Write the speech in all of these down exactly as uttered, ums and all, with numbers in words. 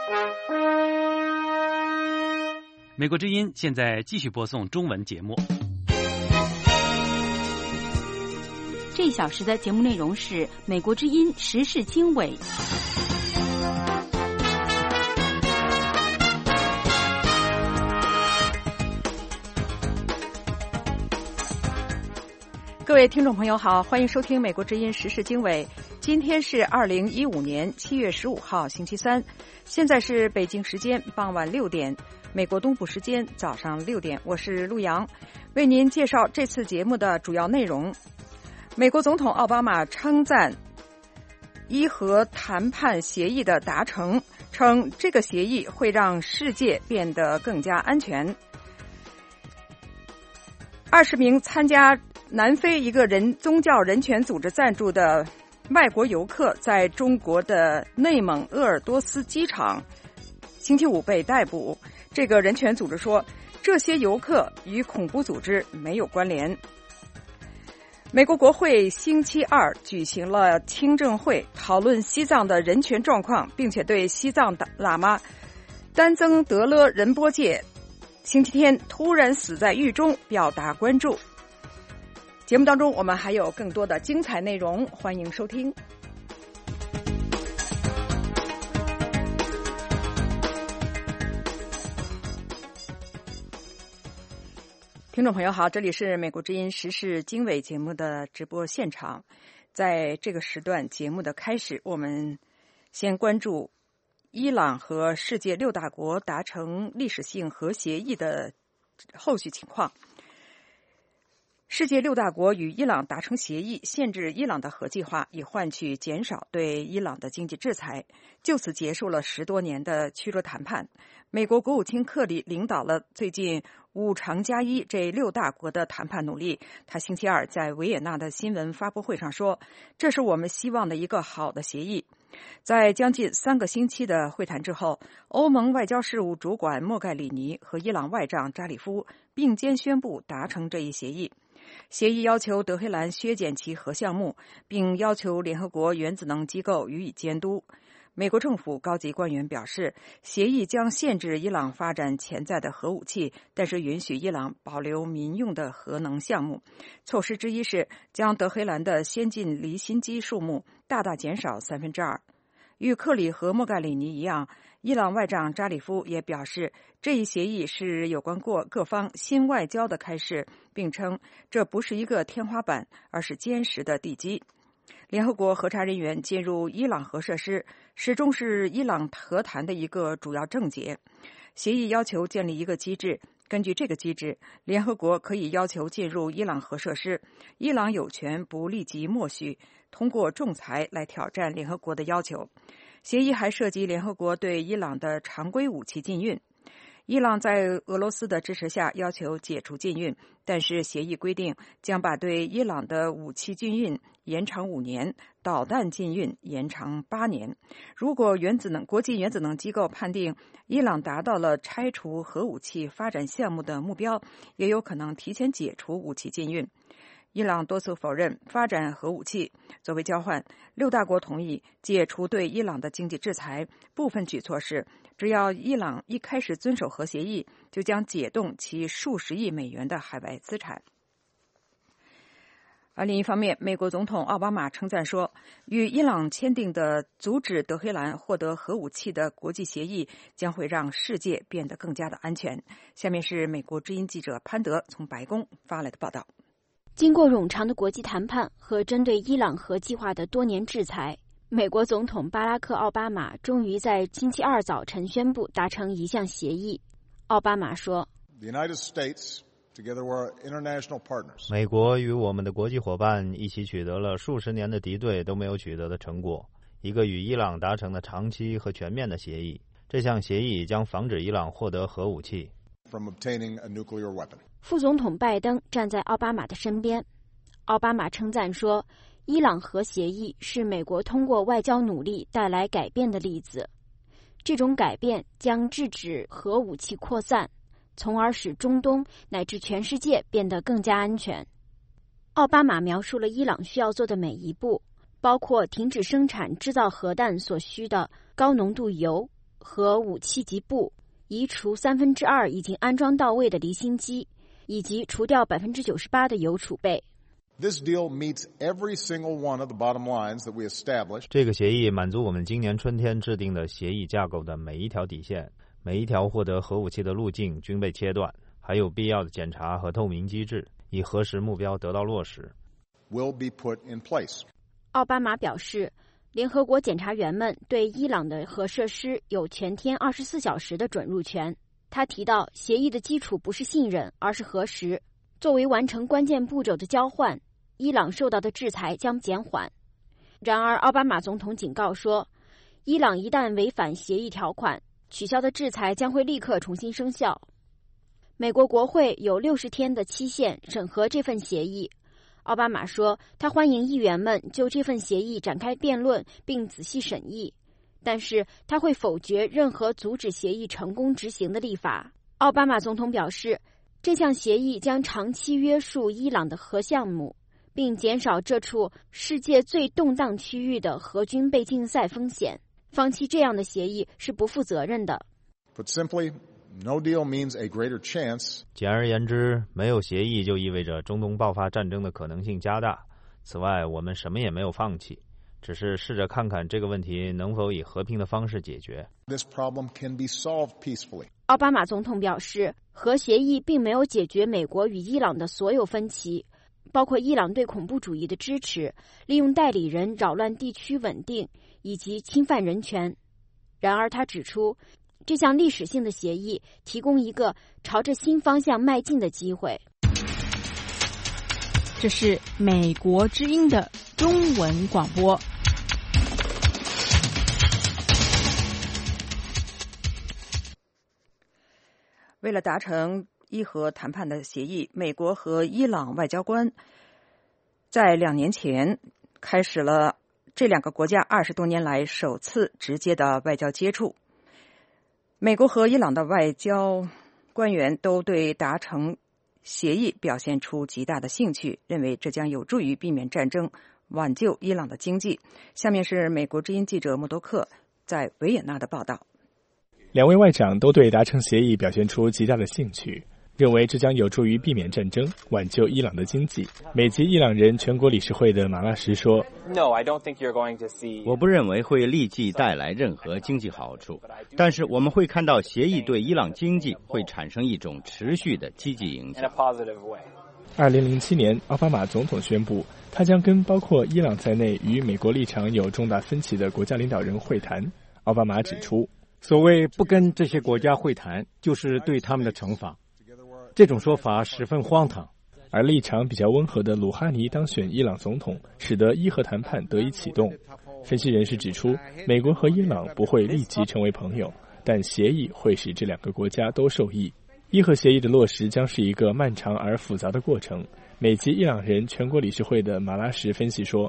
美国之音现在继续播送中文节目。 这一小时的节目内容是美国之音时事经纬。各位听众朋友好，欢迎收听美国之音时事经纬。今天是二零一五年七月十五号星期三，现在是北京时间傍晚六点，美国东部时间早上六点。我是陆阳，为您介绍这次节目的主要内容。美国总统奥巴马称赞伊核谈判协议的达成，称这个协议会让世界变得更加安全。二十名参加南非一个人宗教人权组织赞助的外国游客在中国的内蒙鄂尔多斯机场星期五被逮捕。这个人权组织说，这些游客与恐怖组织没有关联。美国国会星期二举行了听证会，讨论西藏的人权状况，并且对西藏喇嘛丹增德勒仁波切星期天突然死在狱中表达关注。节目当中我们还有更多的精彩内容，欢迎收听。听众朋友好，这里是美国之音时事经纬节目的直播现场。在这个时段节目的开始，我们先关注伊朗和世界六大国达成历史性核协议的后续情况。世界六大国与伊朗达成协议，限制伊朗的核计划，以换取减少对伊朗的经济制裁，就此结束了十多年的曲折谈判。美国国务卿克里领导了最近五常加一这六大国的谈判努力。他星期二在维也纳的新闻发布会上说，这是我们希望的一个好的协议。在将近三个星期的会谈之后，欧盟外交事务主管莫盖里尼和伊朗外长扎里夫并肩宣布达成这一协议。协议要求德黑兰削减其核项目，并要求联合国原子能机构予以监督。美国政府高级官员表示，协议将限制伊朗发展潜在的核武器，但是允许伊朗保留民用的核能项目。措施之一是将德黑兰的先进离心机数目大大减少三分之二。与克里和莫盖里尼一样，伊朗外长扎里夫也表示，这一协议是有关各各方新外交的开始，并称这不是一个天花板，而是坚实的地基。联合国核查人员进入伊朗核设施，始终是伊朗和谈的一个主要症结。协议要求建立一个机制，根据这个机制，联合国可以要求进入伊朗核设施，伊朗有权不立即默许，通过仲裁来挑战联合国的要求。协议还涉及联合国对伊朗的常规武器禁运。伊朗在俄罗斯的支持下要求解除禁运，但是协议规定将把对伊朗的武器禁运延长五年，导弹禁运延长八年。如果原子能国际原子能机构判定伊朗达到了拆除核武器发展项目的目标，也有可能提前解除武器禁运。伊朗多次否认发展核武器。作为交换，六大国同意解除对伊朗的经济制裁，部分举措是只要伊朗一开始遵守核协议，就将解冻其数十亿美元的海外资产。而另一方面，美国总统奥巴马称赞说，与伊朗签订的阻止德黑兰获得核武器的国际协议将会让世界变得更加的安全。下面是美国之音记者潘德从白宫发来的报道。 经过冗长的国际谈判和针对伊朗核计划的多年制裁，美国总统巴拉克·奥巴马终于在星期二早晨宣布达成一项协议。奥巴马说， 美国与我们的国际伙伴一起取得了数十年的敌对都没有取得的成果，一个与伊朗达成的长期和全面的协议。这项协议将防止伊朗获得核武器。 副总统拜登站在奥巴马的身边。奥巴马称赞说，伊朗核协议是美国通过外交努力带来改变的例子。这种改变将制止核武器扩散，从而使中东乃至全世界变得更加安全。奥巴马描述了伊朗需要做的每一步，包括停止生产制造核弹所需的高浓度铀、 和武器及步，移除三分之二已经安装到位的离心机，以及除掉百分之九十八的铀储备。 This deal meets every single one of the bottom lines that we established. 这个协议满足我们今年春天制定的协议架构的每一条底线，每一条获得核武器的路径均被切断，还有必要的检查和透明机制，以核实目标得到落实。 Will be put in place. 奥巴马表示，联合国检察员们对伊朗的核设施有全天二十四小时的准入权。他提到，协议的基础不是信任，而是核实。作为完成关键步骤的交换，伊朗受到的制裁将减缓。然而，奥巴马总统警告说，伊朗一旦违反协议条款，取消的制裁将会立刻重新生效。美国国会有六十天的期限审核这份协议。奥巴马说，他欢迎议员们就这份协议展开辩论并仔细审议，但是他会否决任何阻止协议成功执行的立法。奥巴马总统表示，这项协议将长期约束伊朗的核项目，并减少这处世界最动荡区域的核军备竞赛风险。放弃这样的协议是不负责任的。 Put simply, no deal means a greater chance. 简而言之，没有协议就意味着中东爆发战争的可能性加大。此外，我们什么也没有放弃，只是试着看看这个问题能否以和平的方式解决。 This problem can be solved peacefully. 奥巴马总统表示，核协议并没有解决美国与伊朗的所有分歧，包括伊朗对恐怖主义的支持、利用代理人扰乱地区稳定以及侵犯人权。然而他指出，这项历史性的协议提供一个朝着新方向迈进的机会。 这是美国之音的中文广播。为了达成伊核谈判的协议，美国和伊朗外交官在两年前开始了这两个国家二十多年来首次直接的外交接触。美国和伊朗的外交官员都对达成协议表现出极大的兴趣，认为这将有助于避免战争，挽救伊朗的经济。下面是美国之音记者默多克在维也纳的报道。 两位外长都对达成协议表现出极大的兴趣，认为这将有助于避免战争，挽救伊朗的经济。美籍伊朗人全国理事会的马拉什说， No, I don't think you're going to see... 我不认为会立即带来任何经济好处，但是我们会看到协议对伊朗经济会产生一种持续的积极影响。 二零零七年，奥巴马总统宣布，他将跟包括伊朗在内与美国立场有重大分歧的国家领导人会谈。奥巴马指出， 所谓不跟这些国家会谈，就是对他们的惩罚。这种说法十分荒唐。 而立场比较温和的鲁哈尼当选伊朗总统，使得伊核谈判得以启动。分析人士指出，美国和伊朗不会立即成为朋友，但协议会使这两个国家都受益。伊核协议的落实将是一个漫长而复杂的过程。美籍伊朗人全国理事会的马拉什分析说，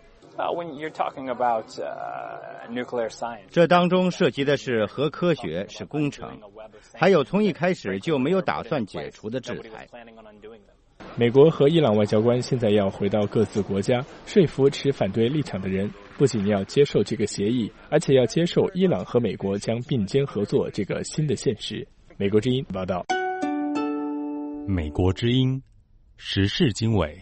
这当中涉及的是核科学，是工程，还有从一开始就没有打算解除的制裁。 美国和伊朗外交官现在要回到各自国家，说服持反对立场的人，不仅要接受这个协议，而且要接受伊朗和美国将并肩合作这个新的现实。美国之音报道。 美国之音时事经纬。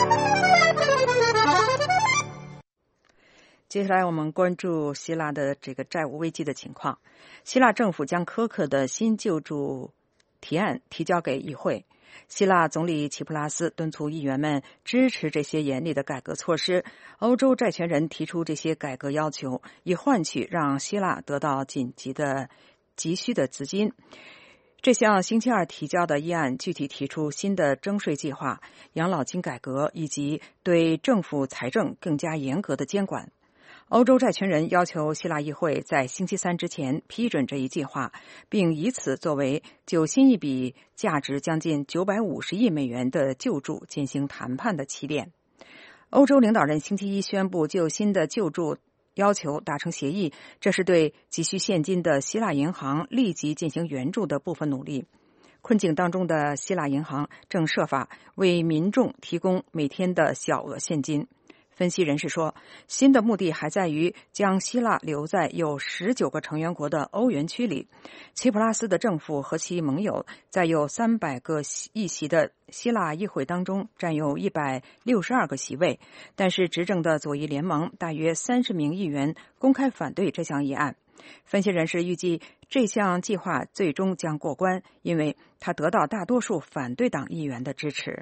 接下来我们关注希腊的这个债务危机的情况。希腊政府将苛刻的新救助提案提交给议会。希腊总理齐普拉斯敦促议员们支持这些严厉的改革措施。欧洲债权人提出这些改革要求，以换取让希腊得到紧急的急需的资金。这项星期二提交的议案具体提出新的征税计划、养老金改革以及对政府财政更加严格的监管。欧洲债权人要求希腊议会在星期三之前批准这一计划，并以此作为就新一笔价值将近九百五十亿美元的救助进行谈判的起点。欧洲领导人星期一宣布就新的救助要求达成协议，这是对急需现金的希腊银行立即进行援助的部分努力。困境当中的希腊银行正设法为民众提供每天的小额现金。 分析人士说，新的目的还在于将希腊留在有十九个成员国的欧元区里。齐普拉斯的政府和其盟友在有三百个议席的希腊议会当中占有一百六十二个席位，但是执政的左翼联盟大约三十名议员公开反对这项议案。分析人士预计这项计划最终将过关，因为它得到大多数反对党议员的支持。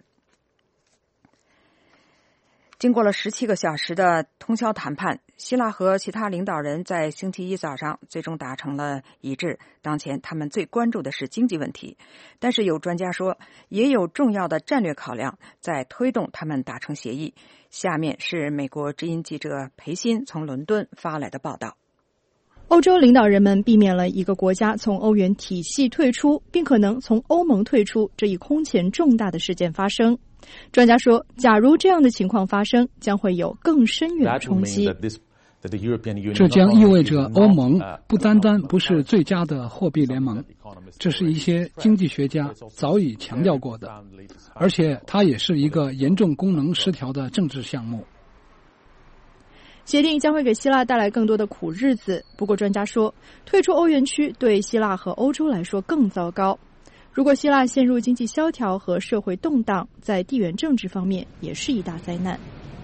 经过了十七个小时的通宵谈判，希腊和其他领导人在星期一早上最终达成了一致。当前他们最关注的是经济问题，但是有专家说，也有重要的战略考量在推动他们达成协议。下面是美国之音记者裴鑫从伦敦发来的报道。 欧洲领导人们避免了一个国家从欧元体系退出，并可能从欧盟退出这一空前重大的事件发生。专家说，假如这样的情况发生，将会有更深远的冲击。 这将意味着欧盟不单单不是最佳的货币联盟，这是一些经济学家早已强调过的，而且它也是一个严重功能失调的政治项目。 协定将会给希腊带来更多的苦日子，不过专家说，退出欧元区对希腊和欧洲来说更糟糕。如果希腊陷入经济萧条和社会动荡，在地缘政治方面也是一大灾难。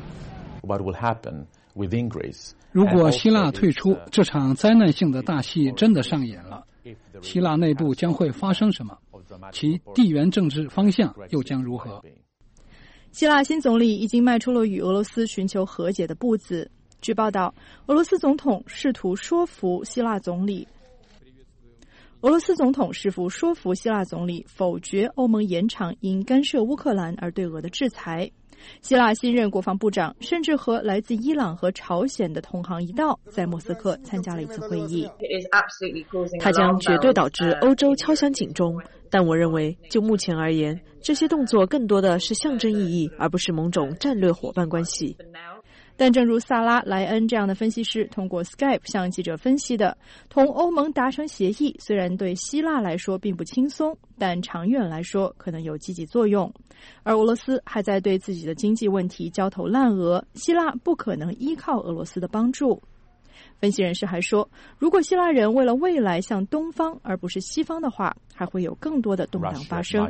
如果希腊退出，这场灾难性的大戏真的上演了，希腊内部将会发生什么？其地缘政治方向又将如何？ 希腊新总理已经迈出了与俄罗斯寻求和解的步子。据报道，俄罗斯总统试图说服希腊总理俄罗斯总统试图说服希腊总理否决欧盟延长因干涉乌克兰而对俄的制裁。希腊新任国防部长甚至和来自伊朗和朝鲜的同行一道，在莫斯科参加了一次会议。 它将绝对导致欧洲敲响警钟，但我认为就目前而言，这些动作更多的是象征意义，而不是某种战略伙伴关系。 但正如萨拉·莱恩这样的分析师通过 Skype 向记者分析的，同欧盟达成协议虽然对希腊来说并不轻松，但长远来说可能有积极作用。而俄罗斯还在对自己的经济问题焦头烂额，希腊不可能依靠俄罗斯的帮助。分析人士还说，如果希腊人为了未来向东方而不是西方的话，还会有更多的动荡发生。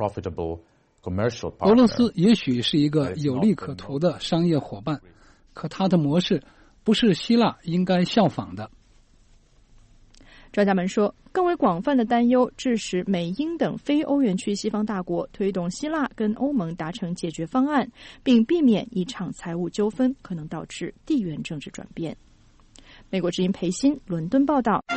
俄罗斯也许是一个有利可图的商业伙伴，可它的模式不是希腊应该效仿的。 专家们说，更为广泛的担忧致使美英等非欧元区西方大国推动希腊跟欧盟达成解决方案，并避免一场财务纠纷可能导致地缘政治转变。美国之音裴鑫伦敦报道。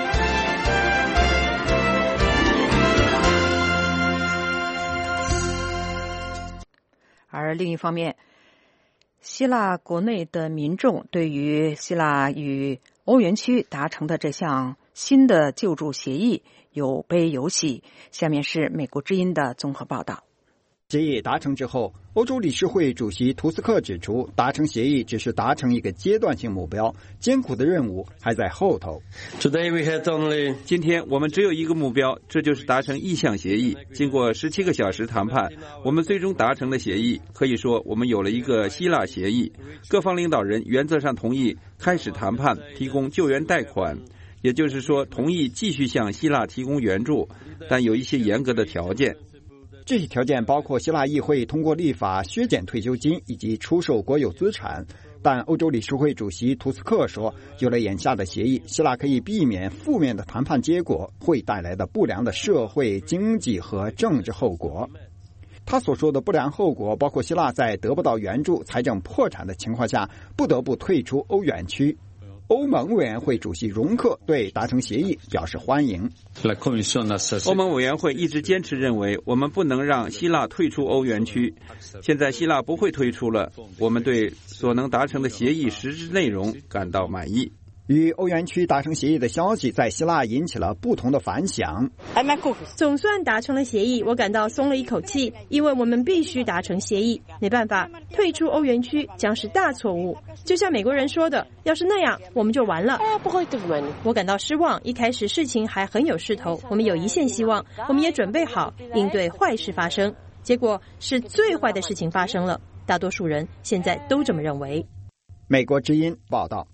而另一方面，希腊国内的民众对于希腊与欧元区达成的这项新的救助协议有悲有喜。下面是美国之音的综合报道。 协议达成之后，欧洲理事会主席图斯克指出，达成协议只是达成一个阶段性目标，艰苦的任务还在后头。 今天我们只有一个目标，这就是达成意向协议。经过十七个小时谈判，我们最终达成了协议。可以说，我们有了一个希腊协议。各方领导人原则上同意开始谈判，提供救援贷款，也就是说，同意继续向希腊提供援助，但有一些严格的条件。 这些条件包括希腊议会通过立法削减退休金以及出售国有资产。但欧洲理事会主席图斯克说，有了眼下的协议，希腊可以避免负面的谈判结果会带来的不良的社会、经济和政治后果。他所说的不良后果包括希腊在得不到援助、财政破产的情况下不得不退出欧元区。欧盟委员会主席容克对达成协议表示欢迎。 欧盟委员会一直坚持认为，我们不能让希腊退出欧元区。现在希腊不会退出了，我们对所能达成的协议实质内容感到满意。 与欧元区达成协议的消息在希腊引起了不同的反响。 总算达成了协议，我感到松了一口气，因为我们必须达成协议，没办法，退出欧元区将是大错误。就像美国人说的，要是那样我们就完了。我感到失望，一开始事情还很有势头，我们有一线希望，我们也准备好应对坏事发生，结果是最坏的事情发生了，大多数人现在都这么认为。 美国之音报道。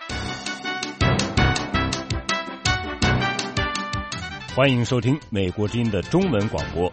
欢迎收听美国之音的中文广播。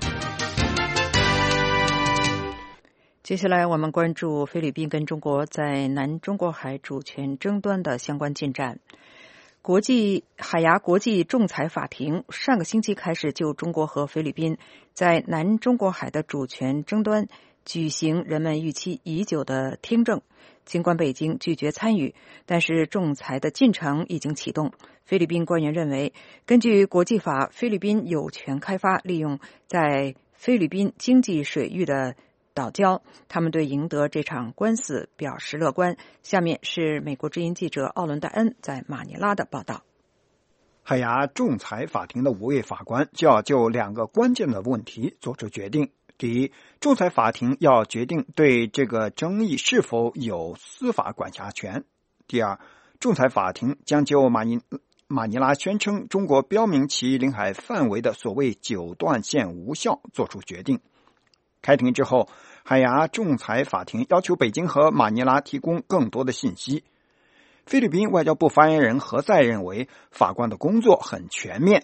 接下来我们关注菲律宾跟中国在南中国海主权争端的相关进展。国际海牙国际仲裁法庭上个星期开始就中国和菲律宾在南中国海的主权争端举行人们预期已久的听证。尽管北京拒绝参与，但是仲裁的进程已经启动。菲律宾官员认为，根据国际法，菲律宾有权开发利用在菲律宾经济水域的岛礁，他们对赢得这场官司表示乐观。下面是美国之音记者奥伦戴恩在马尼拉的报道。 海牙仲裁法庭的五位法官就要就两个关键的问题做出决定。第一，仲裁法庭要决定对这个争议是否有司法管辖权。第二，仲裁法庭将就马尼马尼拉宣称中国标明其领海范围的所谓九段线无效做出决定。开庭之后，海牙仲裁法庭要求北京和马尼拉提供更多的信息。菲律宾外交部发言人何塞认为，法官的工作很全面。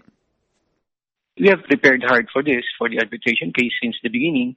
We have prepared hard for this, for the arbitration case since the beginning.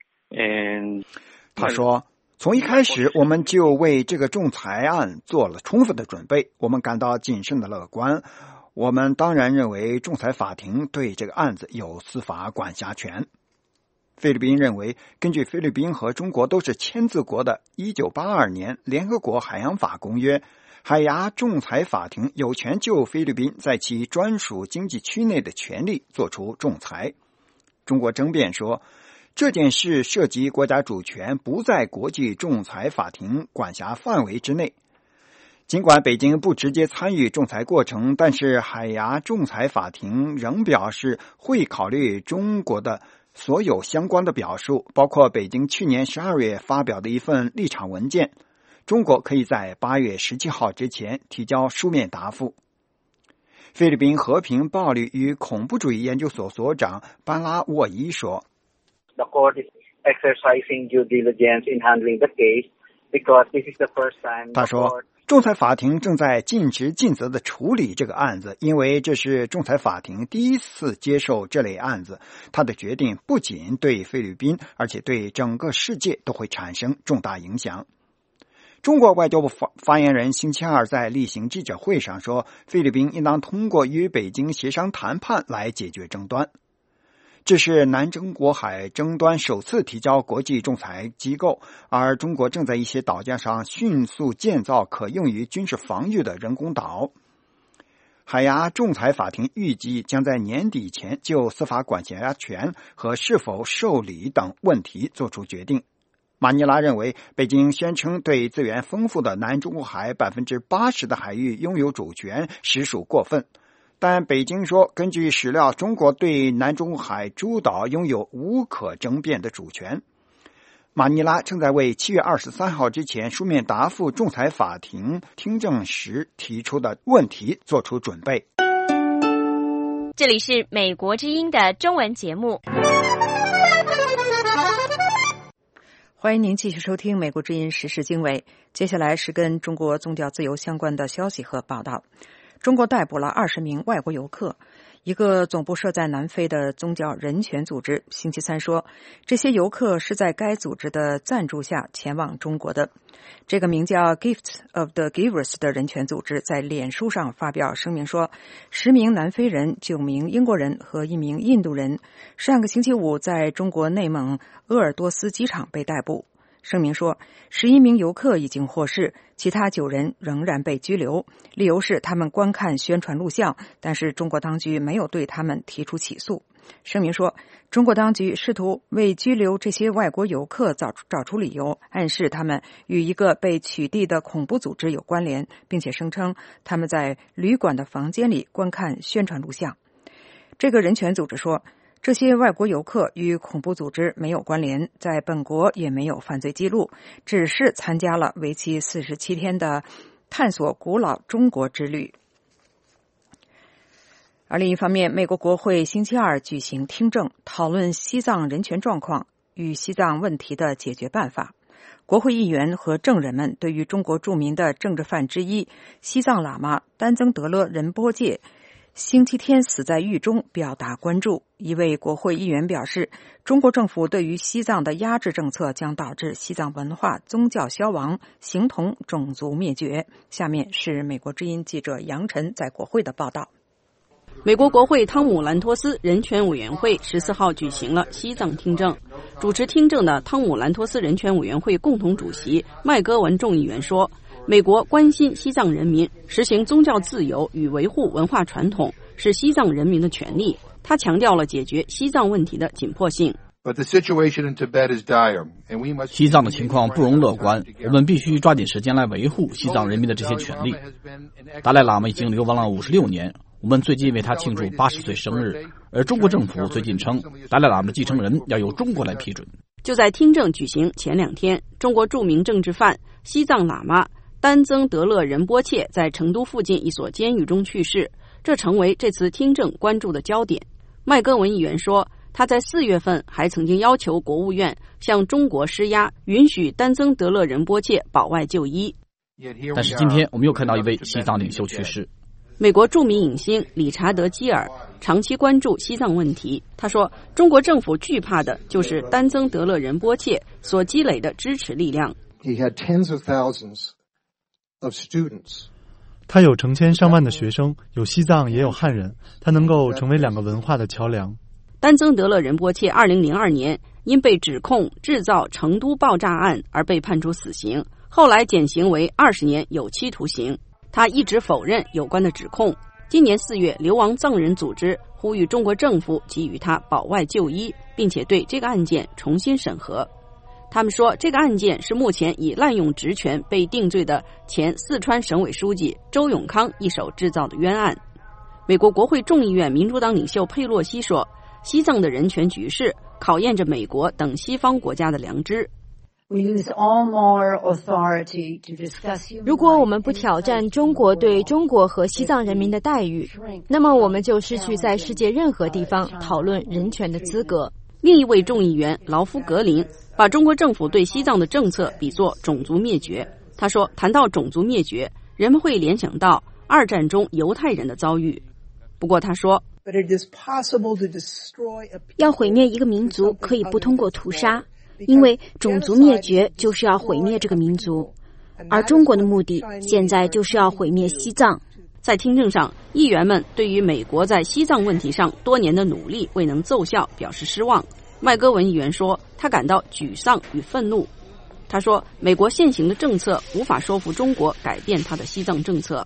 And 他说，从一开始我们就为这个仲裁案做了充分的准备，我们感到谨慎的乐观。我们当然认为仲裁法庭对这个案子有司法管辖权。菲律宾认为，根据菲律宾和中国都是签字国的一九八二年联合国海洋法公约，海牙仲裁法庭有权就菲律宾在其专属经济区内的权利作出仲裁。中国争辩说，这件事涉及国家主权，不在国际仲裁法庭管辖范围之内。尽管北京不直接参与仲裁过程，但是海牙仲裁法庭仍表示会考虑中国的所有相关的表述，包括北京去年十二月发表的一份立场文件。中国可以在八月十七号之前提交书面答复。菲律宾和平、暴力与恐怖主义研究所所长班拉沃伊说 The court is exercising due diligence in handling the case because this is the first time. 他说，仲裁法庭正在尽职尽责地处理这个案子，因为这是仲裁法庭第一次接受这类案子。他的决定不仅对菲律宾，而且对整个世界都会产生重大影响。中国外交部发发言人星期二在例行记者会上说，菲律宾应当通过与北京协商谈判来解决争端。这是南中国海争端首次提交国际仲裁机构，而中国正在一些岛礁上迅速建造可用于军事防御的人工岛。海牙仲裁法庭预计将在年底前就司法管辖权和是否受理等问题作出决定。马尼拉认为，北京宣称对资源丰富的南中国海 百分之八十 的海域拥有主权实属过分，但北京说，根据史料，中国对南中国海诸岛拥有无可争辩的主权。马尼拉正在为七月二十三号之前书面答复仲裁法庭听证时提出的问题做出准备。 这里是美国之音的中文节目。 欢迎您继续收听美国之音时事经纬。接下来是跟中国宗教自由相关的消息和报道。中国逮捕了二十名外国游客。一个总部设在南非的宗教人权组织星期三说，这些游客是在该组织的赞助下前往中国的。这个名叫 Gift of the Givers 的人权组织在脸书上发表声明说，十名南非人、九名英国人和一名印度人上个星期五在中国内蒙鄂尔多斯机场被逮捕。声明说，十一名游客已经获释，其他九人仍然被拘留，理由是他们观看宣传录像，但是中国当局没有对他们提出起诉。声明说，中国当局试图为拘留这些外国游客找找出理由，暗示他们与一个被取缔的恐怖组织有关联，并且声称他们在旅馆的房间里观看宣传录像。这个人权组织说，这些外国游客与恐怖组织没有关联，在本国也没有犯罪记录，只是参加了为期四十七天的探索古老中国之旅。而另一方面，美国国会星期二举行听证，讨论西藏人权状况与西藏问题的解决办法。 国会议员和证人们对于中国著名的政治犯之一西藏喇嘛丹增德勒仁波切星期天死在狱中表达关注。一位国会议员表示，中国政府对于西藏的压制政策将导致西藏文化宗教消亡，形同种族灭绝。下面是美国之音记者杨晨在国会的报道。 美国国会汤姆兰托斯人权委员会十四号举行了西藏听证。主持听证的汤姆兰托斯人权委员会共同主席麦戈文众议员说，美国关心西藏人民，实行宗教自由与维护文化传统是西藏人民的权利。他强调了解决西藏问题的紧迫性。 西藏的情况不容乐观，我们必须抓紧时间来维护西藏人民的这些权利。达赖喇嘛已经流亡了五十六年，我们最近为他庆祝八十岁生日，而中国政府最近称达赖喇嘛的继承人要由中国来批准。 就在听证举行前两天，中国著名政治犯西藏喇嘛丹增德勒仁波切在成都附近一所监狱中去世，这成为这次听证关注的焦点。麦戈文议员说，他在四月份还曾经要求国务院向中国施压，允许丹增德勒仁波切保外就医。 但是今天我们又看到一位西藏领袖去世。 美国著名影星理查德·基尔长期关注西藏问题。他说，中国政府惧怕的就是丹增德勒仁波切所积累的支持力量。 他有成千上万的学生，有西藏也有汉人，他能够成为两个文化的桥梁。 丹增德勒仁波切二零零二年因被指控制造成都爆炸案而被判处死刑，后来减刑为二十年有期徒刑。他一直否认有关的指控。今年四月，流亡藏人组织呼吁中国政府给予他保外就医，并且对这个案件重新审核。他们说，这个案件是目前以滥用职权被定罪的前四川省委书记周永康一手制造的冤案。美国国会众议院民主党领袖佩洛西说，西藏的人权局势考验着美国等西方国家的良知。 如果我们不挑战中国对中国和西藏人民的待遇，那么我们就失去在世界任何地方讨论人权的资格。 另一位众议员劳夫格林把中国政府对西藏的政策比作种族灭绝。他说，谈到种族灭绝，人们会联想到二战中犹太人的遭遇。不过他说， 要毁灭一个民族可以不通过屠杀，因为种族灭绝就是要毁灭这个民族，而中国的目的现在就是要毁灭西藏。 在听证上，议员们对于美国在西藏问题上多年的努力未能奏效表示失望。麦戈文议员说，他感到沮丧与愤怒。他说，美国现行的政策无法说服中国改变他的西藏政策。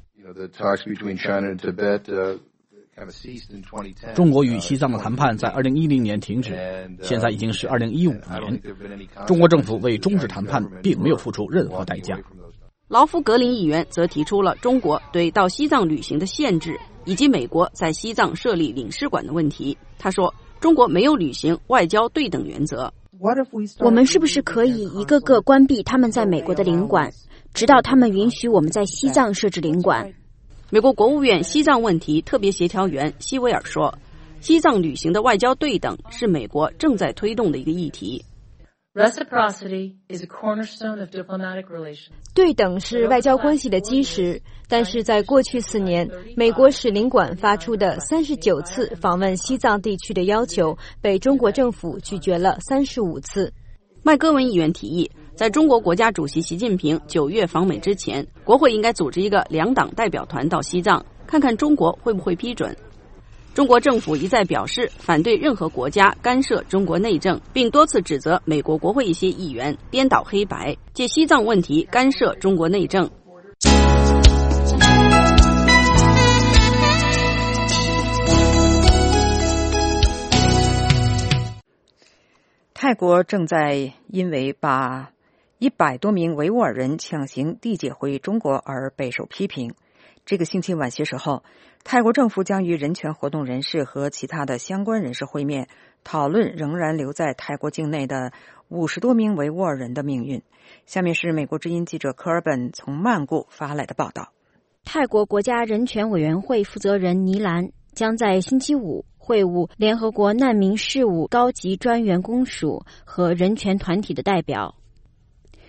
中国与西藏的谈判在二零一零年停止，现在已经是二零一五年。中国政府为终止谈判并没有付出任何代价。 劳夫格林议员则提出了中国对到西藏旅行的限制，以及美国在西藏设立领事馆的问题。他说，中国没有履行外交对等原则。 我们是不是可以一个个关闭他们在美国的领馆，直到他们允许我们在西藏设置领馆？ 美国国务院西藏问题特别协调员希维尔说，西藏旅行的外交对等是美国正在推动的一个议题。 对等是外交关系的基石，但是在过去四年，美国使领馆发出的三十九次访问西藏地区的要求，被中国政府拒绝了三十五次。 麦戈文议员提议，在中国国家主席习近平九月访美之前，国会应该组织一个两党代表团到西藏，看看中国会不会批准。中国政府一再表示反对任何国家干涉中国内政，并多次指责美国国会一些议员颠倒黑白，借西藏问题干涉中国内政。 泰国正在因为把一百多名维吾尔人强行递解回中国而备受批评。这个星期晚些时候，泰国政府将与人权活动人士和其他的相关人士会面，讨论仍然留在泰国境内的五十多名维吾尔人的命运。下面是美国之音记者科尔本从曼谷发来的报道。 泰国国家人权委员会负责人尼兰将在星期五会晤联合国难民事务高级专员公署和人权团体的代表。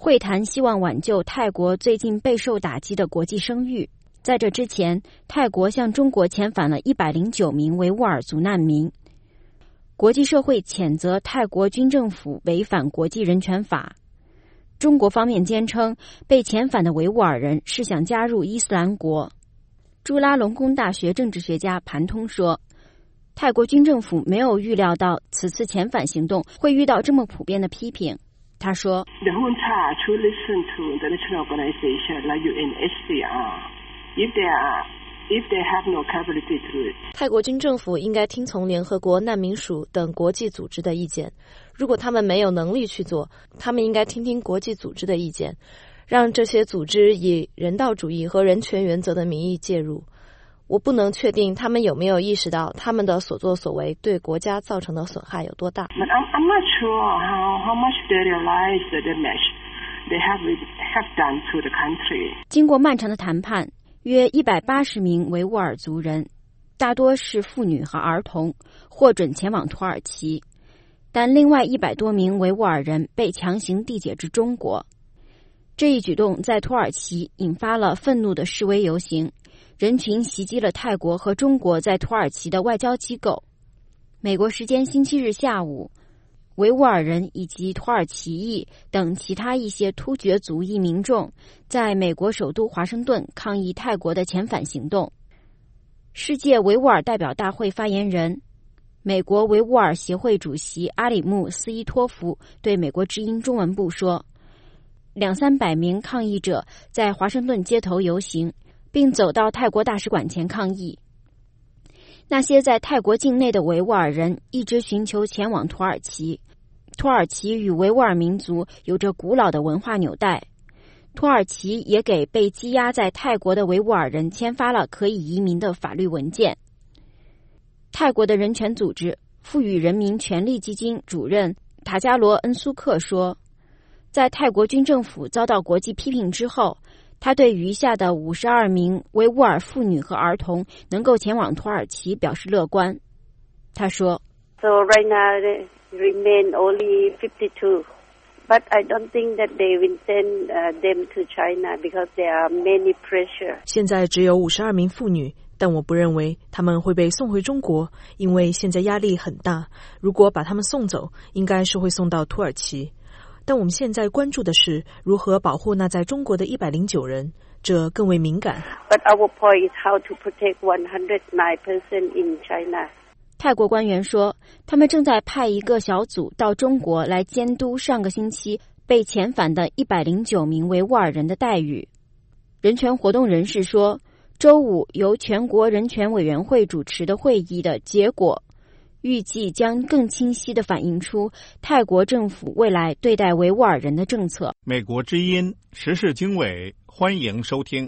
会谈希望挽救泰国最近备受打击的国际声誉。在这之前，泰国向中国遣返了一百零九名维吾尔族难民。国际社会谴责泰国军政府违反国际人权法。中国方面坚称，被遣返的维吾尔人是想加入伊斯兰国。朱拉隆功大学政治学家盘通说，泰国军政府没有预料到此次遣返行动会遇到这么普遍的批评。他说 The junta should listen to the international organization like U N H C R.If they are, if they have no capability to. 泰国军政府应该听从联合国难民署等国际组织的意见。如果他们没有能力去做，他们应该听听国际组织的意见，让这些组织以人道主义和人权原则的名义介入。我不能确定他们有没有意识到他们的所作所为对国家造成的损害有多大。 But I'm, I'm not sure how, how much they realize the damage they have, have done to the country. 经过漫长的谈判，约一百八十名维吾尔族人，大多是妇女和儿童，获准前往土耳其，但另外一百多名维吾尔人被强行递解至中国。这一举动在土耳其引发了愤怒的示威游行，人群袭击了泰国和中国在土耳其的外交机构。美国时间星期日下午，维吾尔人以及土耳其裔等其他一些突厥族裔民众在美国首都华盛顿抗议泰国的遣返行动。世界维吾尔代表大会发言人、美国维吾尔协会主席阿里木斯伊托夫对美国之音中文部说，两三百名抗议者在华盛顿街头游行，并走到泰国大使馆前抗议。那些在泰国境内的维吾尔人一直寻求前往土耳其。土耳其与维吾尔民族有着古老的文化纽带。土耳其也给被羁押在泰国的维吾尔人签发了可以移民的法律文件。泰国的人权组织赋予人民权利基金主任塔加罗恩苏克说，在泰国军政府遭到国际批评之后，他对余下的五十二名维吾尔妇女和儿童能够前往土耳其表示乐观。他说 So right now there remain only fifty-two, but I don't think that they will send them to China because there are many pressure. 现在只有五十二名妇女，但我不认为他们会被送回中国，因为现在压力很大。如果把他们送走，应该是会送到土耳其。但我们现在关注的是如何保护那在中国的一百零九人，这更为敏感。 But our point is how to protect one hundred nine persons in China. 泰国官员说，他们正在派一个小组到中国来监督上个星期被遣返的一百零九名维吾尔人的待遇。人权活动人士说，周五由全国人权委员会主持的会议的结果预计将更清晰地反映出泰国政府未来对待维吾尔人的政策。 美国之音时事经纬，欢迎收听。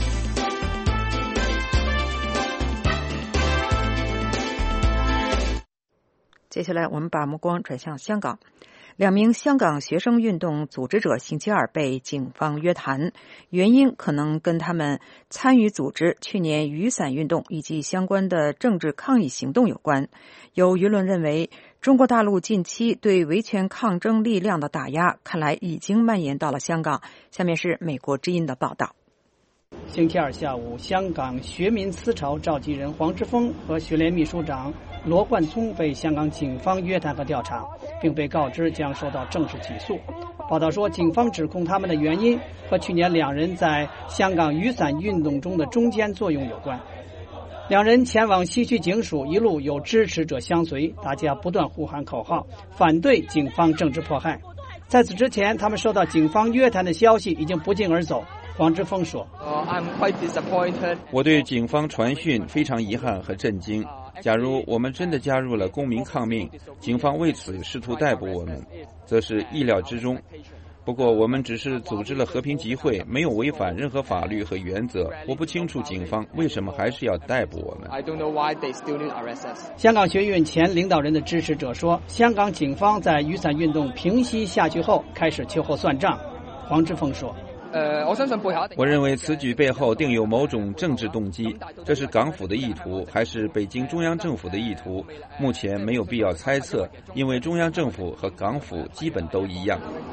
接下来我们把目光转向香港。两名香港学生运动组织者星期二被警方约谈，原因可能跟他们参与组织去年雨伞运动以及相关的政治抗议行动有关。有舆论认为，中国大陆近期对维权抗争力量的打压看来已经蔓延到了香港。下面是美国之音的报道。 星期二下午，香港学民思潮召集人黄之锋和学联秘书长罗冠聪被香港警方约谈和调查，并被告知将受到正式起诉。报道说，警方指控他们的原因和去年两人在香港雨伞运动中的中坚作用有关。两人前往西区警署，一路有支持者相随，大家不断呼喊口号，反对警方政治迫害。在此之前，他们收到警方约谈的消息，已经不胫而走。黄之锋说， 我对警方传讯非常遗憾和震惊。假如我们真的加入了公民抗命，警方为此试图逮捕我们，则是意料之中。不过我们只是组织了和平集会，没有违反任何法律和原则。我不清楚警方为什么还是要逮捕我们。 香港学运前领导人的支持者说，香港警方在雨伞运动平息下去后开始秋后算账。黄之锋说， 我认为此举背后定有某种政治动机，这是港府的意图还是北京中央政府的意图，目前没有必要猜测，因为中央政府和港府基本都一样。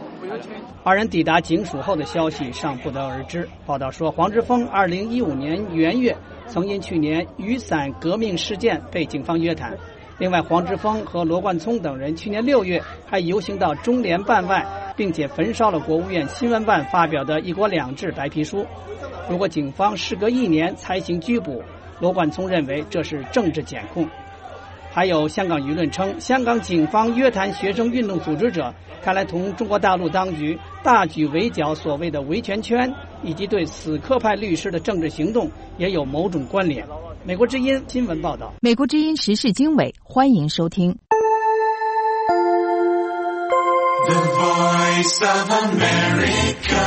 二人抵达警署后的消息尚不得而知。报道说，黄之锋二零一五年元月曾因去年雨伞革命事件被警方约谈。另外，黄之锋和罗冠聪等人去年六月还游行到中联办外，并且焚烧了国务院新闻办发表的一国两制白皮书。如果警方事隔一年才行拘捕，罗冠聪认为这是政治检控。还有香港舆论称，香港警方约谈学生运动组织者，看来同中国大陆当局大举围剿所谓的维权圈，以及对死磕派律师的政治行动也有某种关联。美国之音新闻报道。 美国之音时事经纬，欢迎收听。 The Voice of America。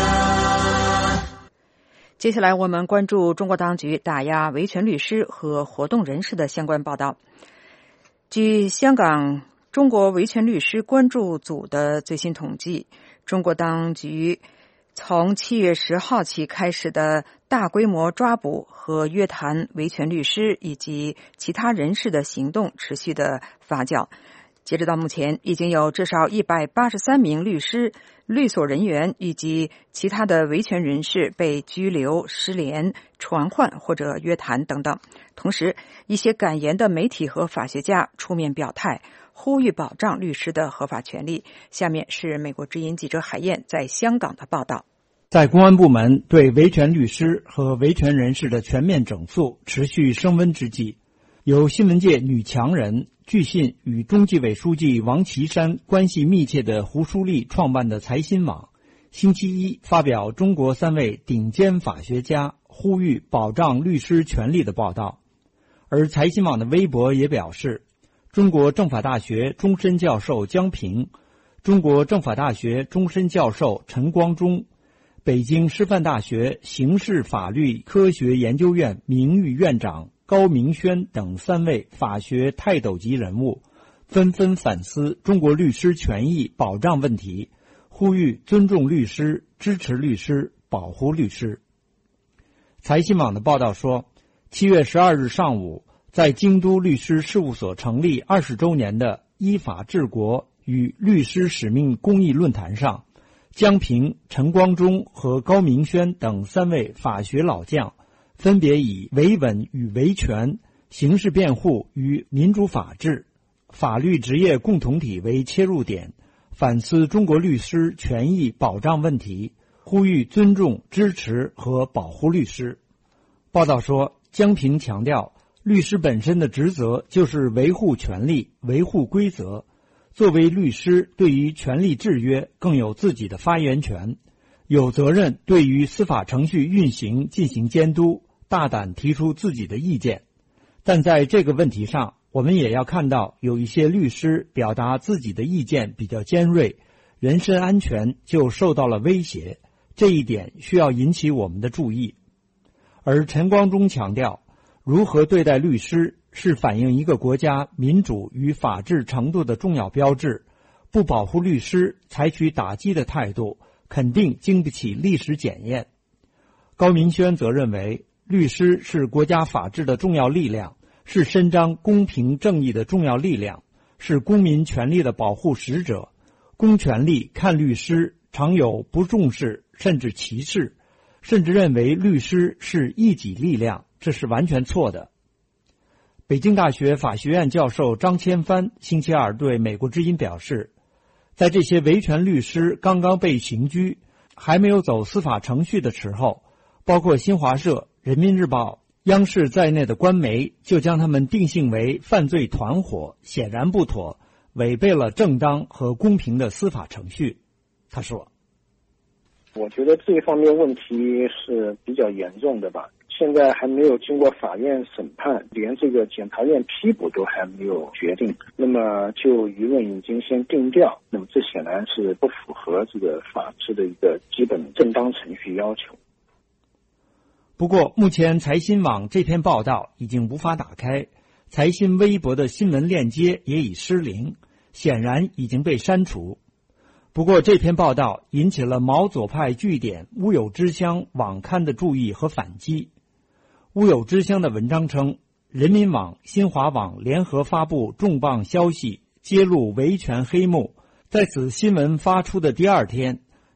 接下来我们关注中国当局打压维权律师和活动人士的相关报道。据香港中国维权律师关注组的最新统计，中国当局从七月十号起开始的大规模抓捕和约谈维权律师以及其他人士的行动持续的发酵。截止到目前，已经有至少一百八十三名律师、律所人员以及其他的维权人士被拘留、失联、传唤或者约谈等等。同时，一些敢言的媒体和法学家出面表态，呼吁保障律师的合法权利。下面是美国之音记者海燕在香港的报道。 在公安部门对维权律师和维权人士的全面整肃持续升温之际，有新闻界女强人、据信与中纪委书记王岐山关系密切的胡舒立创办的财新网，星期一发表中国三位顶尖法学家呼吁保障律师权利的报道。而财新网的微博也表示，中国政法大学终身教授江平、中国政法大学终身教授陈光忠、北京师范大学刑事法律科学研究院名誉院长高明轩等三位法学泰斗级人物纷纷反思中国律师权益保障问题，呼吁尊重律师、支持律师、保护律师。财新网的报道说，七月十二日上午，在京都律师事务所成立二十周年的依法治国与律师使命公益论坛上，江平、陈光忠和高明轩等三位法学老将分别以维稳与维权、刑事辩护与民主法治、法律职业共同体为切入点，反思中国律师权益保障问题，呼吁尊重、支持和保护律师。报道说，江平强调，律师本身的职责就是维护权利、维护规则。作为律师，对于权利制约更有自己的发言权，有责任对于司法程序运行进行监督，大胆提出自己的意见。但在这个问题上，我们也要看到有一些律师表达自己的意见比较尖锐，人身安全就受到了威胁，这一点需要引起我们的注意。而陈光忠强调，如何对待律师是反映一个国家民主与法治程度的重要标志，不保护律师，采取打击的态度，肯定经不起历史检验。高明轩则认为，律师是国家法治的重要力量，是伸张公平正义的重要力量，是公民权利的保护使者。公权力看律师常有不重视甚至歧视，甚至认为律师是异己力量，这是完全错的。北京大学法学院教授张千帆星期二对美国之音表示，在这些维权律师刚刚被刑拘，还没有走司法程序的时候，包括新华社、人民日报、央视在内的官媒就将他们定性为犯罪团伙，显然不妥，违背了正当和公平的司法程序。他说， 我觉得这方面问题是比较严重的吧。现在还没有经过法院审判，连这个检察院批捕都还没有决定，那么就舆论已经先定调，那么这显然是不符合这个法治的一个基本正当程序要求。 不过目前财新网这篇报道已经无法打开，财新微博的新闻链接也已失灵，显然已经被删除。不过这篇报道引起了毛左派据点乌有之乡网刊的注意和反击。乌有之乡的文章称，人民网、新华网联合发布重磅消息，揭露维权黑幕。在此新闻发出的第二天，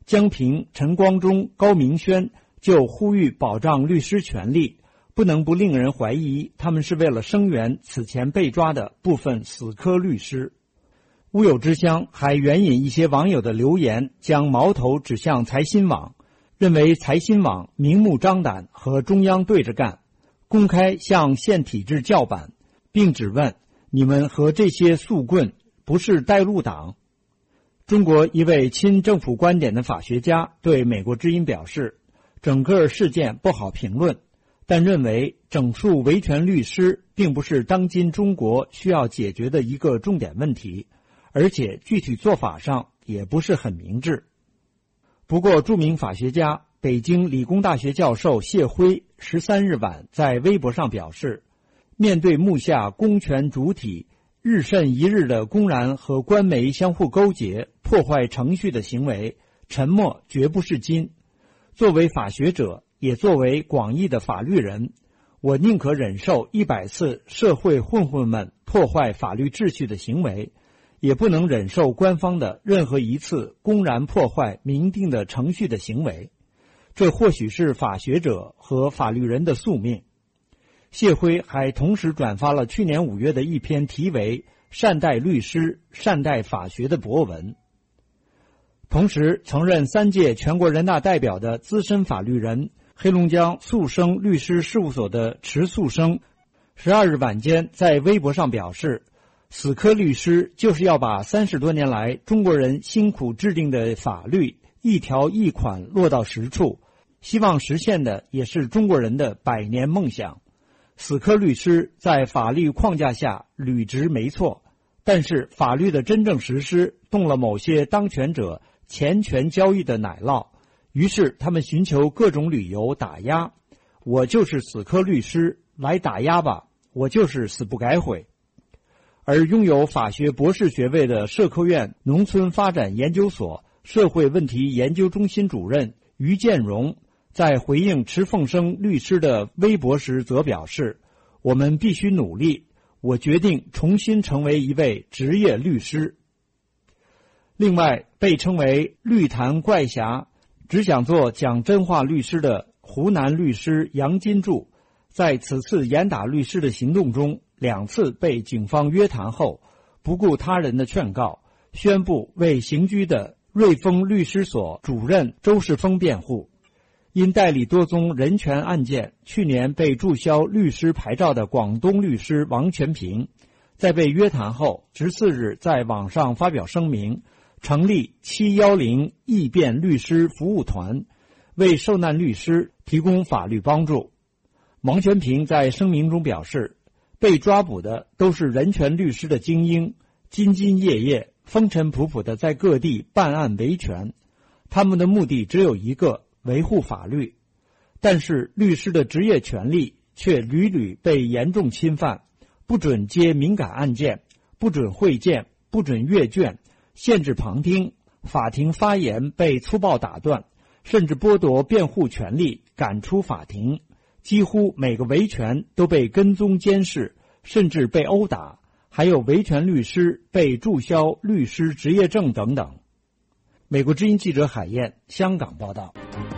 江平、陈光忠、高明轩就呼吁保障律师权利，不能不令人怀疑他们是为了声援此前被抓的部分死磕律师。乌有之乡还援引一些网友的留言，将矛头指向财新网，认为财新网明目张胆和中央对着干，公开向县体制叫板，并质问你们和这些速棍不是带路党。中国一位亲政府观点的法学家对美国之音表示，整个事件不好评论，但认为整肃维权律师并不是当今中国需要解决的一个重点问题，而且具体做法上也不是很明智。不过著名法学家北京理工大学教授谢辉十三日晚在微博上表示，面对目下公权主体日甚一日的公然和官媒相互勾结破坏程序的行为，沉默绝不是金。作为法学者，也作为广义的法律人，我宁可忍受一百次社会混混们破坏法律秩序的行为，也不能忍受官方的任何一次公然破坏明定的程序的行为。这或许是法学者和法律人的宿命。谢辉还同时转发了去年五月的一篇题为《善待律师，善待法学》的博文。同时，曾任三届全国人大代表的资深法律人、黑龙江速生律师事务所的迟速生，十二日晚间在微博上表示，死磕律师就是要把三十多年来中国人辛苦制定的法律一条一款落到实处，希望实现的也是中国人的百年梦想。死磕律师在法律框架下履职没错，但是法律的真正实施动了某些当权者钱权交易的奶酪，于是他们寻求各种理由打压。我就是死磕律师，来打压吧，我就是死不改悔。而拥有法学博士学位的社科院农村发展研究所社会问题研究中心主任于建荣在回应迟凤生律师的微博时则表示，我们必须努力，我决定重新成为一位职业律师。另外，被称为律坛怪侠，只想做讲真话律师的湖南律师杨金柱，在此次严打律师的行动中两次被警方约谈后，不顾他人的劝告，宣布为刑拘的瑞丰律师所主任周世峰辩护。因代理多宗人权案件，去年被注销律师牌照的广东律师王全平，在被约谈后十四日在网上发表声明，成立七一零义辩律师服务团，为受难律师提供法律帮助。王全平在声明中表示，被抓捕的都是人权律师的精英，兢兢业业、风尘仆仆地在各地办案维权，他们的目的只有一个，维护法律。但是律师的职业权利却屡屡被严重侵犯，不准接敏感案件，不准会见，不准阅卷，限制旁听，法庭发言被粗暴打断，甚至剥夺辩护权利，赶出法庭。几乎每个维权都被跟踪监视，甚至被殴打，还有维权律师被注销律师执业证等等。美国之音记者海燕，香港报道。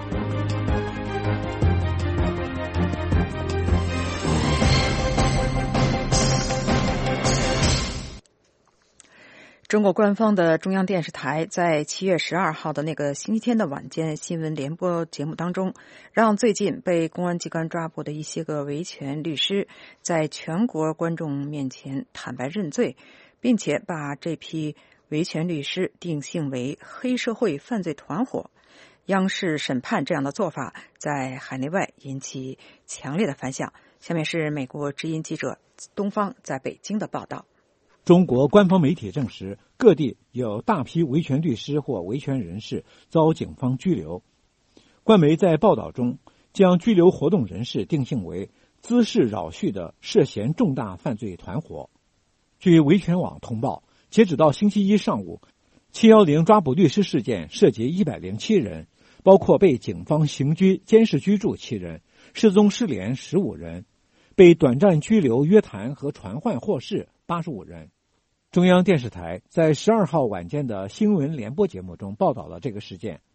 中国官方的中央电视台在七月十二号的那个星期天的晚间新闻联播节目当中，让最近被公安机关抓捕的一些个维权律师在全国观众面前坦白认罪，并且把这批维权律师定性为黑社会犯罪团伙。央视审判这样的做法在海内外引起强烈的反响。下面是美国之音记者东方在北京的报道。 中国官方媒体证实，各地有大批维权律师或维权人士遭警方拘留。官媒在报道中将拘留活动人士定性为滋事扰序的涉嫌重大犯罪团伙。据维权网通报，截止到星期一上午，七一零抓捕律师事件涉及一百零七人，包括被警方刑拘、监视居住七人，失踪失联十五人，被短暂拘留、约谈和传唤获释八十五人。中央电视台在十二号晚间的新闻联播节目中报道了这个事件。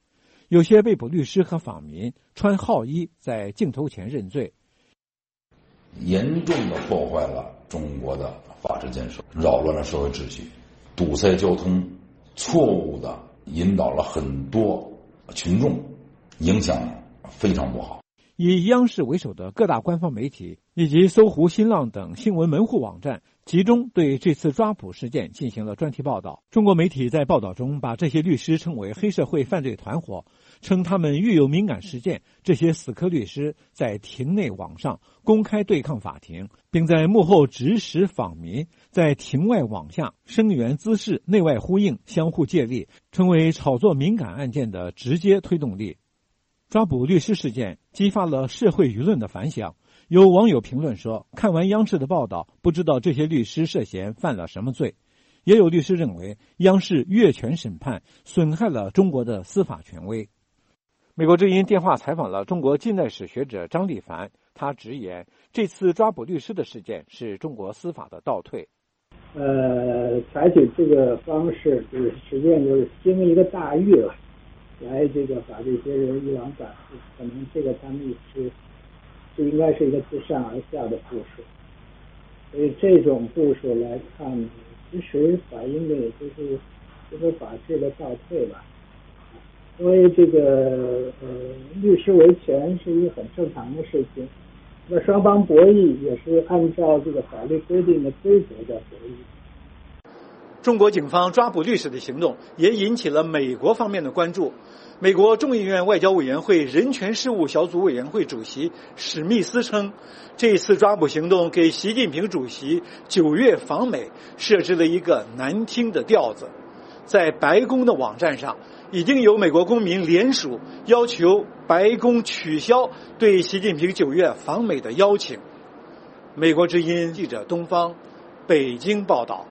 有些被捕律师和访民穿号衣在镜头前认罪， 严重的破坏了中国的法治建设，扰乱了社会秩序，堵塞交通，错误的引导了很多群众，影响非常不好。 以央视为首的各大官方媒体以及搜狐、新浪等新闻门户网站集中对这次抓捕事件进行了专题报道。中国媒体在报道中把这些律师称为黑社会犯罪团伙，称他们遇有敏感事件，这些死磕律师在庭内网上公开对抗法庭，并在幕后指使访民在庭外网下声援滋事，内外呼应，相互借力，成为炒作敏感案件的直接推动力。抓捕律师事件激发了社会舆论的反响，有网友评论说，看完央视的报道，不知道这些律师涉嫌犯了什么罪。也有律师认为，央视越权审判损害了中国的司法权威。美国之音电话采访了中国近代史学者张立凡，他直言，这次抓捕律师的事件是中国司法的倒退。 呃，采取这个方式，就是实际上就是经一个大狱了。来，这个把这些人一网打尽，可能这个他们是，这应该是一个自上而下的部署。所以这种部署来看，其实反映的也就是就是法治的倒退吧。因为这个呃，律师维权是一个很正常的事情，那双方博弈也是按照这个法律规定的规则在博弈。 中国警方抓捕律师的行动也引起了美国方面的关注。美国众议院外交委员会人权事务小组委员会主席史密斯称，这次抓捕行动给习近平主席九月访美设置了一个难听的调子。在白宫的网站上，已经有美国公民联署要求白宫取消对习近平九月访美的邀请。美国之音记者东方，北京报道。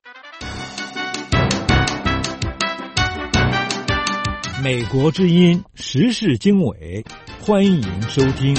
美国之音时事经纬，欢迎收听。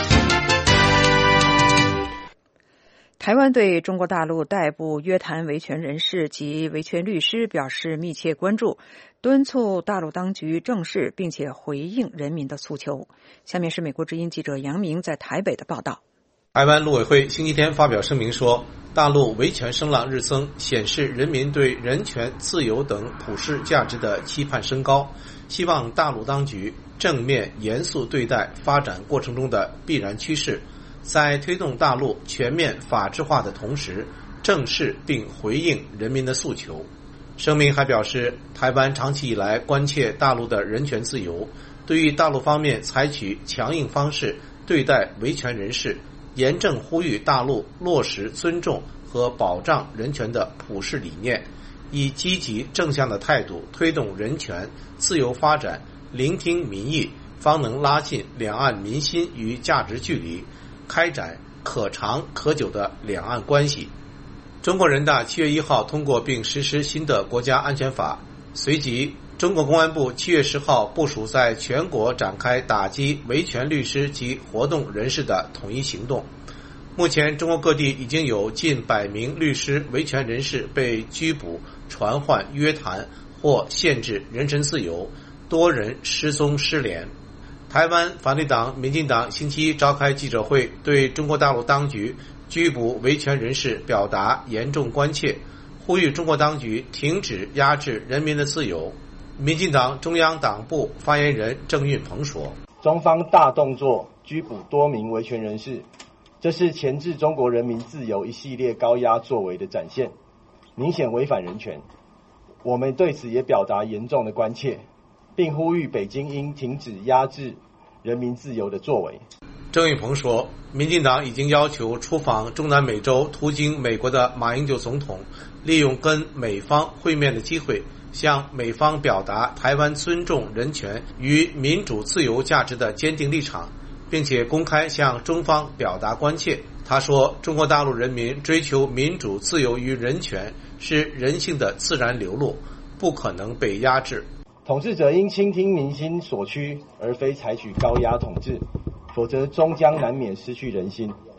台湾对中国大陆逮捕约谈维权人士及维权律师表示密切关注，敦促大陆当局正视并且回应人民的诉求。下面是美国之音记者杨明在台北的报道。 台湾陆委会星期天发表声明说，大陆维权声浪日增，显示人民对人权、自由等普世价值的期盼升高，希望大陆当局正面严肃对待发展过程中的必然趋势，在推动大陆全面法治化的同时，正视并回应人民的诉求。声明还表示，台湾长期以来关切大陆的人权自由，对于大陆方面采取强硬方式对待维权人士，严正呼吁大陆落实尊重和保障人权的普世理念，以积极正向的态度推动人权、自由发展，聆听民意，方能拉近两岸民心与价值距离，开展可长可久的两岸关系。中国人大七月一号通过并实施新的国家安全法，随即中国公安部七月十号部署在全国展开打击维权律师及活动人士的统一行动。目前中国各地已经有近百名律师、维权人士被拘捕、传唤、约谈或限制人身自由，多人失踪失联。台湾反对党民进党星期一召开记者会，对中国大陆当局拘捕维权人士表达严重关切，呼吁中国当局停止压制人民的自由。民进党中央党部发言人郑运鹏说， 中方大动作拘捕多名维权人士，这是钳制中国人民自由一系列高压作为的展现，明显违反人权。我们对此也表达严重的关切，并呼吁北京应停止压制人民自由的作为。 郑运鹏说，民进党已经要求出访中南美洲途经美国的马英九总统，利用跟美方会面的机会，向美方表达台湾尊重人权与民主自由价值的坚定立场，并且公开向中方表达关切。他说，中国大陆人民追求民主自由与人权是人性的自然流露，不可能被压制。 统治者应倾听民心所趋，而非采取高压统治，否则终将难免失去人心。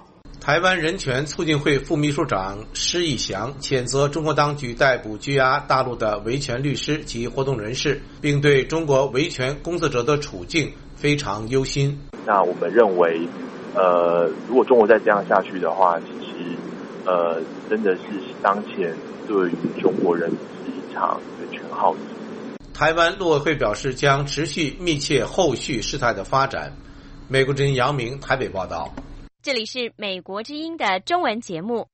台湾人权促进会副秘书长施义祥谴责中国当局逮捕拘押大陆的维权律师及活动人士，并对中国维权工作者的处境非常忧心。 那我们认为，呃，如果中国再这样下去的话，其实，呃，真的是当前对于中国人是一场人权浩劫。 台湾陆委会表示将持续密切后续事态的发展。美国之音杨明台北报道。 这里是美国之音的中文节目。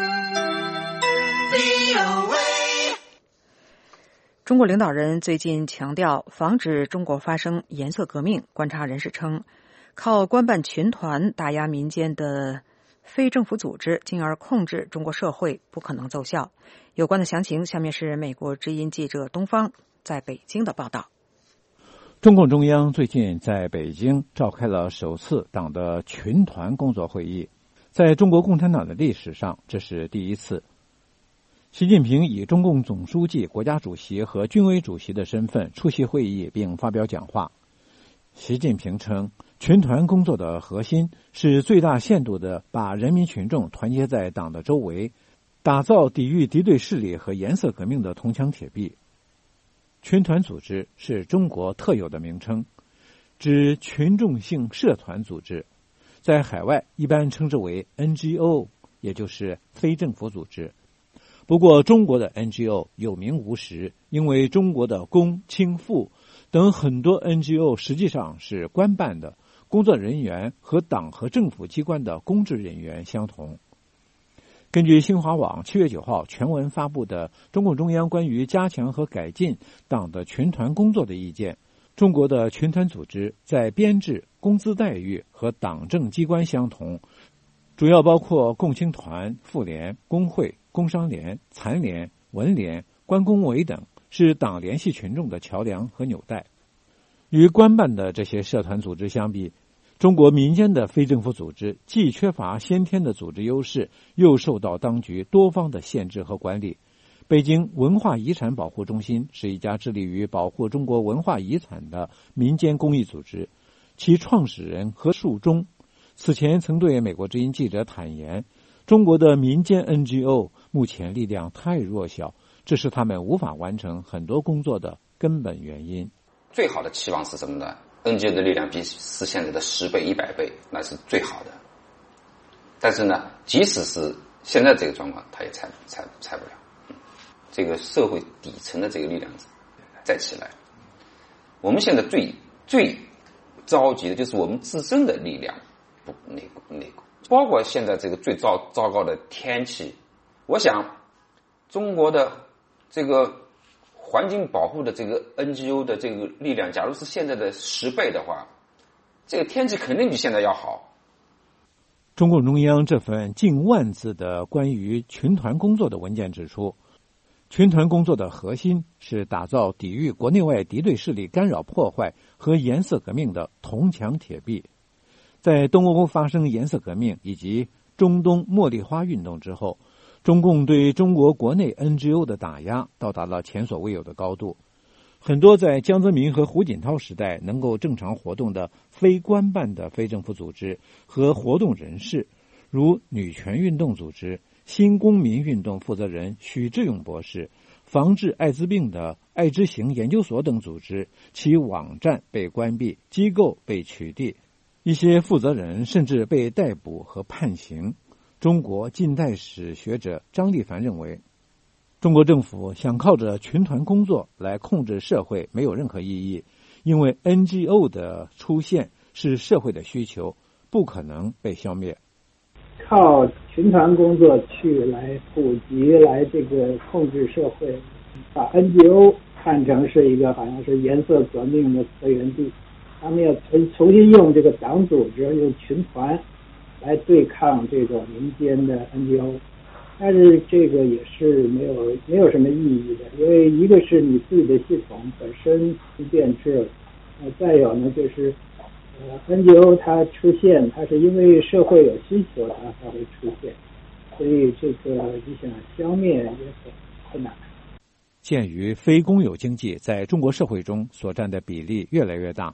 中国领导人最近强调防止中国发生颜色革命。观察人士称，靠官办群团打压民间的非政府组织，进而控制中国社会，不可能奏效。有关的详情，下面是美国之音记者东方在北京的报道。 中共中央最近在北京召开了首次党的群团工作会议，在中国共产党的历史上，这是第一次。习近平以中共总书记、国家主席和军委主席的身份出席会议并发表讲话。习近平称，群团工作的核心是最大限度地把人民群众团结在党的周围，打造抵御敌对势力和颜色革命的铜墙铁壁。群团组织是中国特有的名称，指群众性社团组织，在海外一般称之为 N G O， 也就是非政府组织。不过中国的 N G O 有名无实，因为中国的公、青、妇等很多 N G O 实际上是官办的，工作人员和党和政府机关的公职人员相同。根据新华网七月九号全文发布的中共中央关于加强和改进党的群团工作的意见，中国的群团组织在编制、工资待遇和党政机关相同，主要包括共青团、妇联、工会、工商联、残联、文联、关工委等，是党联系群众的桥梁和纽带。与官办的这些社团组织相比，中国民间的非政府组织既缺乏先天的组织优势，又受到当局多方的限制和管理。北京文化遗产保护中心是一家致力于保护中国文化遗产的民间公益组织，其创始人何树忠此前曾对美国之音记者坦言，中国的民间 N G O 目前力量太弱小，这是他们无法完成很多工作的根本原因。 最好的期望是什么呢？N G O 的力量比是现在的十倍、一百倍，那是最好的。但是呢，即使是现在这个状况，它也拆拆拆不了。这个社会底层的这个力量再起来，我们现在最最着急的就是我们自身的力量不那个那个，包括现在这个最糟糟糕的天气，我想中国的这个环境保护的这个 N G O 的这个力量，假如是现在的十倍的话，这个天气肯定比现在要好。 中共中央这份近万字的关于群团工作的文件指出，群团工作的核心是打造抵御国内外敌对势力干扰破坏和颜色革命的铜墙铁壁。在东欧发生颜色革命以及中东茉莉花运动之后，中共对中国国内 N G O 的打压到达了前所未有的高度。很多在江泽民和胡锦涛时代能够正常活动的非官办的非政府组织和活动人士，如女权运动组织、新公民运动负责人许志勇博士、防治艾滋病的爱之行研究所等组织，其网站被关闭，机构被取缔，一些负责人甚至被逮捕和判刑。中国近代史学者张立凡认为，中国政府想靠着群团工作来控制社会没有任何意义，因为 N G O 的出现是社会的需求，不可能被消灭。 靠群团工作去来普及，来这个控制社会，把 N G O 看成是一个好像是颜色革命的策源地，他们要重重新用这个党组织、用群团来对抗这种民间的 N G O， 但是这个也是没有没有什么意义的，因为一个是你自己的系统本身不变质，呃，再有呢就是呃 N G O 它出现，它是因为社会有需求它才会出现，所以这个你想消灭也很困难。 鉴于非公有经济在中国社会中所占的比例越来越大，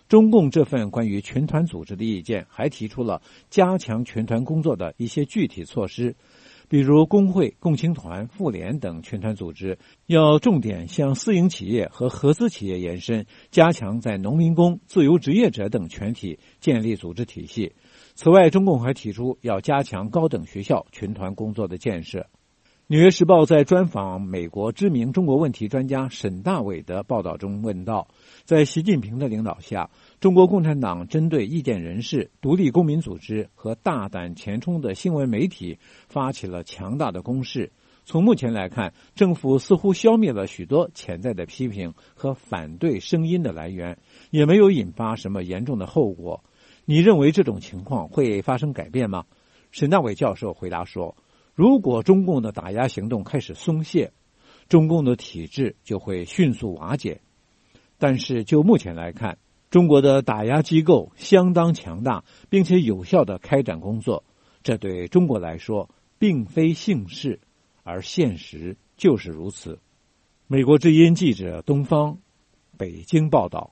中共这份关于群团组织的意见还提出了加强群团工作的一些具体措施，比如工会、共青团、妇联等群团组织要重点向私营企业和合资企业延伸，加强在农民工、自由职业者等全体建立组织体系。此外，中共还提出要加强高等学校群团工作的建设。《纽约时报》在专访美国知名中国问题专家沈大伟的报道中问道，在习近平的领导下，中国共产党针对意见人士、独立公民组织和大胆前冲的新闻媒体发起了强大的攻势。从目前来看，政府似乎消灭了许多潜在的批评和反对声音的来源，也没有引发什么严重的后果。你认为这种情况会发生改变吗？沈大伟教授回答说，如果中共的打压行动开始松懈，中共的体制就会迅速瓦解。但是就目前来看，中国的打压机构相当强大，并且有效地开展工作，这对中国来说并非幸事，而现实就是如此。美国之音记者东方，北京报道。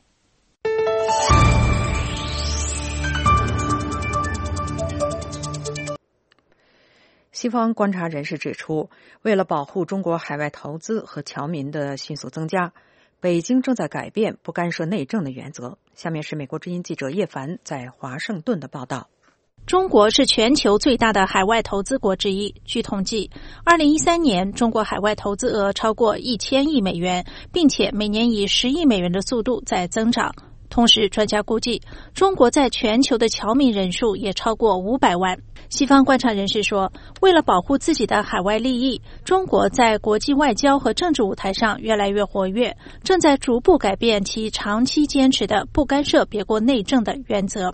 西方观察人士指出，为了保护中国海外投资和侨民的迅速增加，北京正在改变不干涉内政的原则。下面是美国之音记者叶凡在华盛顿的报道。 中国是全球最大的海外投资国之一。据统计，二零一三年中国海外投资额超过一千亿美元，并且每年以十亿美元的速度在增长。同时，专家估计，中国在全球的侨民人数也超过五百万。西方观察人士说，为了保护自己的海外利益，中国在国际外交和政治舞台上越来越活跃，正在逐步改变其长期坚持的不干涉别国内政的原则。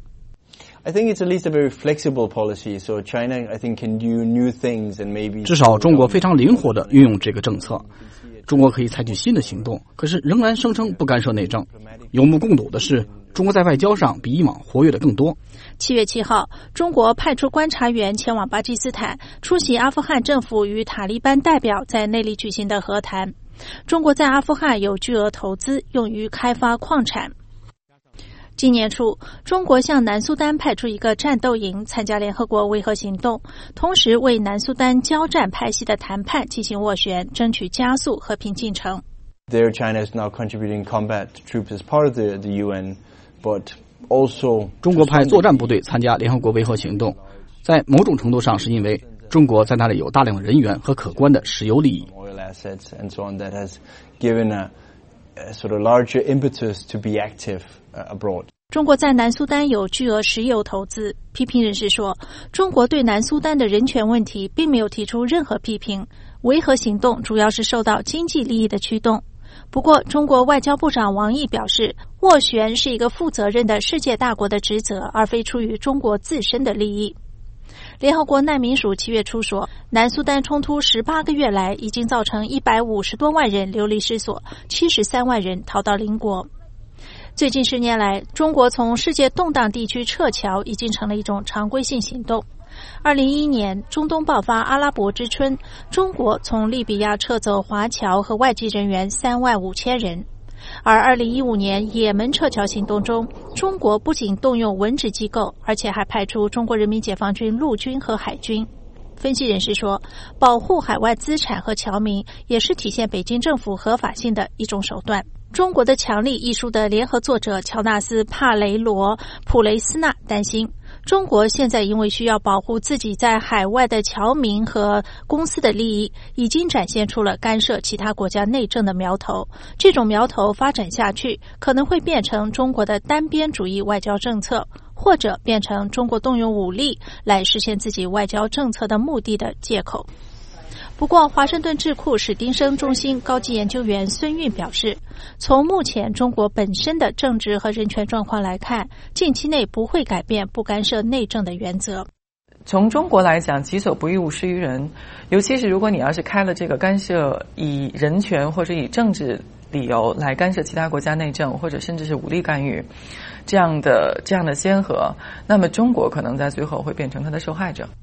I think it's at least a very flexible policy. So China, I think, can do new things and maybe. 至少中国非常灵活地运用这个政策。中国可以采取新的行动，可是仍然声称不干涉内政。有目共睹的是，中国在外交上比以往活跃的更多。 七月七号，中国派出观察员前往巴基斯坦，出席阿富汗政府与塔利班代表在内里举行的和谈。中国在阿富汗有巨额投资，用于开发矿产。今年初，中国向南苏丹派出一个战斗营参加联合国维和行动，同时为南苏丹交战派系的谈判进行斡旋，争取加速和平进程。 There, China is now contributing combat troops as part of the, the U N, but also 中国派作战部队参加联合国维和行动，在某种程度上是因为中国在那里有大量的人员和可观的石油利益。 Oil assets and so on that has given a, a sort of larger impetus to be active abroad. 中国在南苏丹有巨额石油投资。批评人士说，中国对南苏丹的人权问题并没有提出任何批评，维和行动主要是受到经济利益的驱动。不过，中国外交部长王毅表示，斡旋是一个负责任的世界大国的职责，而非出于中国自身的利益。联合国难民署七月初说，南苏丹冲突十八个月来已经造成一百五十多万人流离失所，七十三万人逃到邻国。最近十年来，中国从世界动荡地区撤侨已经成了一种常规性行动。二零一一年，中东爆发阿拉伯之春，中国从利比亚撤走华侨和外籍人员三万五千人。而二零一五年也门撤侨行动中，中国不仅动用文职机构，而且还派出中国人民解放军陆军和海军。分析人士说，保护海外资产和侨民也是体现北京政府合法性的一种手段。中国的强力一书的联合作者乔纳斯·帕雷罗·普雷斯纳担心，中国现在因为需要保护自己在海外的侨民和公司的利益，已经展现出了干涉其他国家内政的苗头。这种苗头发展下去，可能会变成中国的单边主义外交政策，或者变成中国动用武力来实现自己外交政策的目的的借口。不过，华盛顿智库史丁生中心高级研究员孙运表示，从目前中国本身的政治和人权状况来看，近期内不会改变不干涉内政的原则。 从中国来讲，己所不欲，勿施于人。尤其是如果你要是开了这个干涉以人权或者以政治理由来干涉其他国家内政，或者甚至是武力干预这样的这样的先河，那么中国可能在最后会变成他的受害者。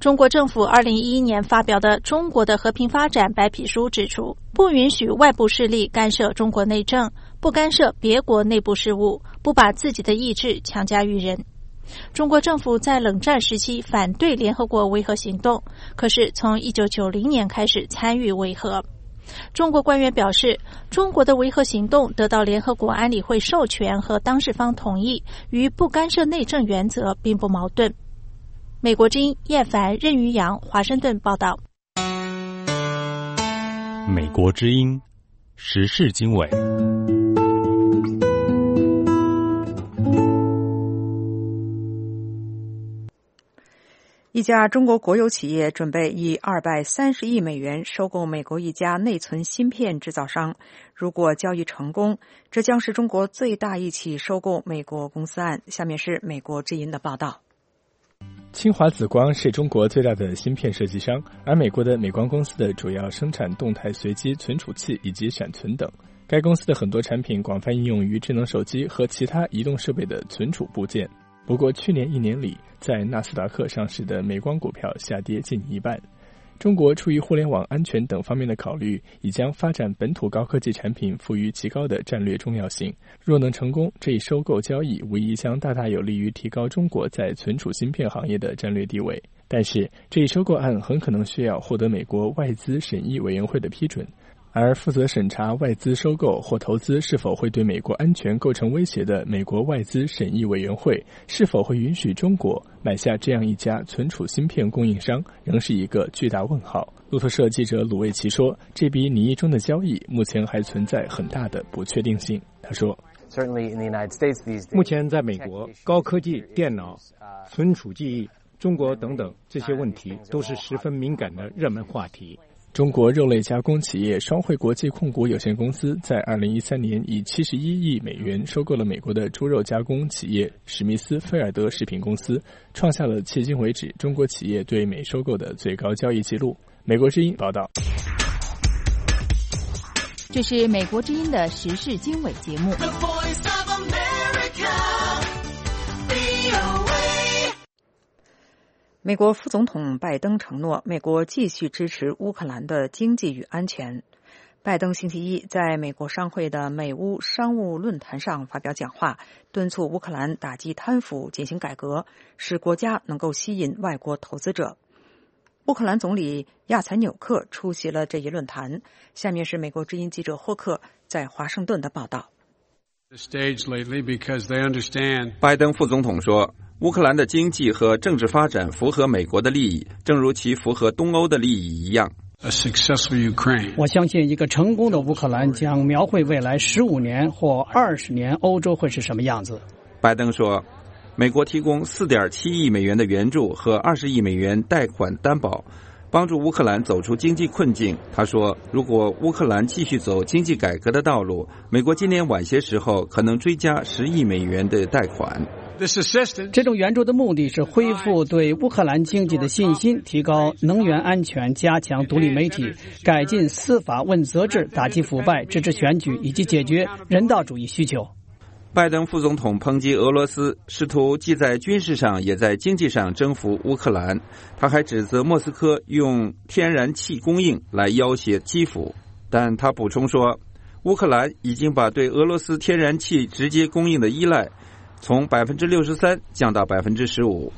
中国政府二零一一年发表的《中国的和平发展白皮书》指出，不允许外部势力干涉中国内政，不干涉别国内部事务，不把自己的意志强加于人。中国政府在冷战时期反对联合国维和行动，可是从一九九零年开始参与维和。中国官员表示，中国的维和行动得到联合国安理会授权和当事方同意，与不干涉内政原则并不矛盾。美国之音叶凡、任于阳华盛顿报道。 美国之音时事经纬。 一家中国国有企业准备以二百三十亿美元收购美国一家内存芯片制造商。如果交易成功，这将是中国最大一起收购美国公司案。下面是美国之音的报道。 清华紫光是中国最大的芯片设计商，而美国的美光公司的主要生产动态随机存储器以及闪存等。该公司的很多产品广泛应用于智能手机和其他移动设备的存储部件。不过去年一年里，在纳斯达克上市的美光股票下跌近一半。中国出于互联网安全等方面的考虑，已将发展本土高科技产品赋予极高的战略重要性。若能成功，这一收购交易无疑将大大有利于提高中国在存储芯片行业的战略地位。但是，这一收购案很可能需要获得美国外资审议委员会的批准。而负责审查外资收购或投资是否会对美国安全构成威胁的美国外资审议委员会，是否会允许中国买下这样一家存储芯片供应商，仍是一个巨大问号。路透社记者鲁卫奇说，这笔拟议中的交易目前还存在很大的不确定性。他说， 目前在美国，高科技、电脑、存储记忆、中国等等这些问题都是十分敏感的热门话题。 中国肉类加工企业双汇国际控股有限公司在二零一三年以七十一亿美元收购了美国的猪肉加工企业史密斯菲尔德食品公司，创下了迄今为止中国企业对美收购的最高交易记录。美国之音报道。 这是美国之音的时事经纬节目。 美国副总统拜登承诺，美国继续支持乌克兰的经济与安全。拜登星期一在美国商会的美乌商务论坛上发表讲话，敦促乌克兰打击贪腐、进行改革，使国家能够吸引外国投资者。乌克兰总理亚采纽克出席了这一论坛。下面是美国之音记者霍克在华盛顿的报道。 拜登副总统说，乌克兰的经济和政治发展符合美国的利益，正如其符合东欧的利益一样。 我相信一个成功的乌克兰将描绘未来十五年或二十年欧洲会是什么样子。 拜登说，美国提供 四点七亿美元的援助和二十亿美元贷款担保，帮助乌克兰走出经济困境。他说，如果乌克兰继续走经济改革的道路，美国今年晚些时候可能追加十亿美元的贷款。 这种援助的目的是恢复对乌克兰经济的信心，提高能源安全，加强独立媒体，改进司法问责制，打击腐败，支持选举，以及解决人道主义需求。 拜登副总统抨击俄罗斯试图既在军事上也在经济上征服乌克兰，他还指责莫斯科用天然气供应来要挟基辅，但他补充说，乌克兰已经把对俄罗斯天然气直接供应的依赖从百分之六十三降到百分之十五。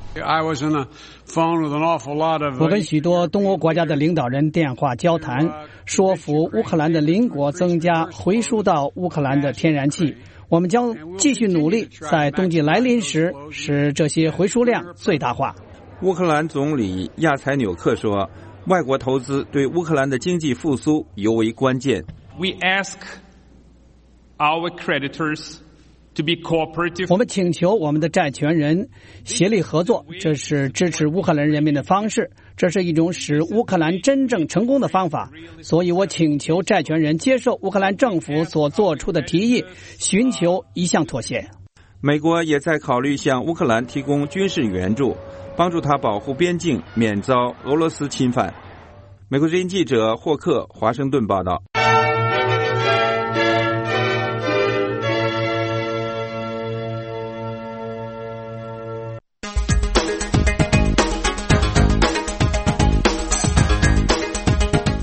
我跟许多东欧国家的领导人电话交谈，说服乌克兰的邻国增加回输到乌克兰的天然气。我们将继续努力，在冬季来临时使这些回输量最大化。 乌克兰总理亚采纽克说，外国投资对乌克兰的经济复苏尤为关键。 We ask our creditors to be cooperative. 我们请求我们的债权人协力合作，这是支持乌克兰人民的方式，这是一种使乌克兰真正成功的方法。所以我请求债权人接受乌克兰政府所做出的提议，寻求一项妥协。 美国也在考虑向乌克兰提供军事援助，帮助他保护边境，免遭俄罗斯侵犯。美国之音记者霍克华盛顿报道。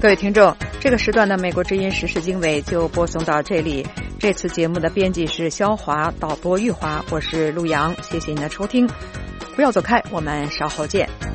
各位听众，这个时段的美国之音时事经纬就播送到这里。这次节目的编辑是肖华，导播玉华，我是陆阳，谢谢您的收听。不要走开，我们稍后见。